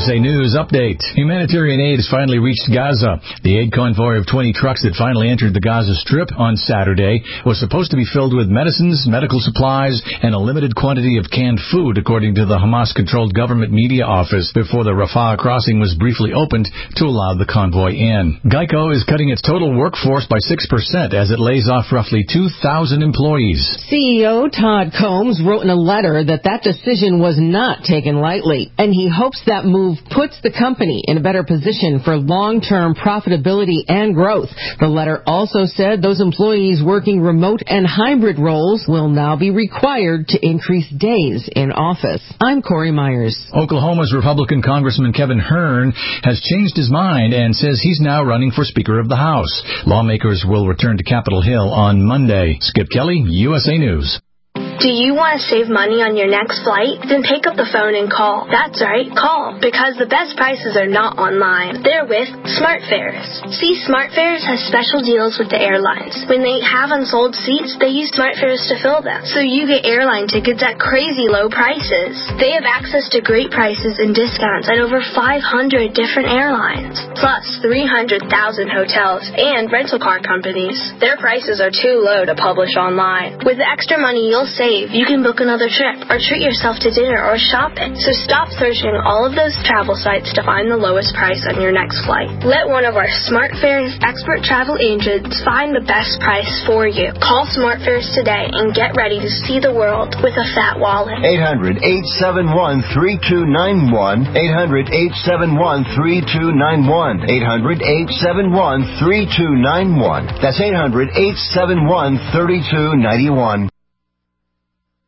USA News Update. Humanitarian aid has finally reached Gaza. The aid convoy of 20 trucks that finally entered the Gaza Strip on Saturday was supposed to be filled with medicines, medical supplies, and a limited quantity of canned food, according to the Hamas-controlled government media office, before the Rafah crossing was briefly opened to allow the convoy in. Geico is cutting its total workforce by 6% as it lays off roughly 2,000 employees. CEO Todd Combs wrote in a letter that decision was not taken lightly, and he hopes that move puts the company in a better position for long-term profitability and growth. The letter also said those employees working remote and hybrid roles will now be required to increase days in office. I'm Corey Myers. Oklahoma's Republican Congressman Kevin Hern has changed his mind and says he's now running for Speaker of the House. Lawmakers will return to Capitol Hill on Monday. Skip Kelly, USA News. Do you want to save money on your next flight? Then pick up the phone and call. That's right, call, because the best prices are not online. They're with SmartFares. See, SmartFares has special deals with the airlines. When they have unsold seats, they use SmartFares to fill them. So you get airline tickets at crazy low prices. They have access to great prices and discounts at over 500 different airlines, plus 300,000 hotels and rental car companies. Their prices are too low to publish online. With the extra money you'll save, you can book another trip or treat yourself to dinner or shopping. So stop searching all of those travel sites to find the lowest price on your next flight. Let one of our SmartFares expert travel agents find the best price for you. Call SmartFares today and get ready to see the world with a fat wallet. 800-871-3291. 800-871-3291. 800-871-3291. That's 800-871-3291.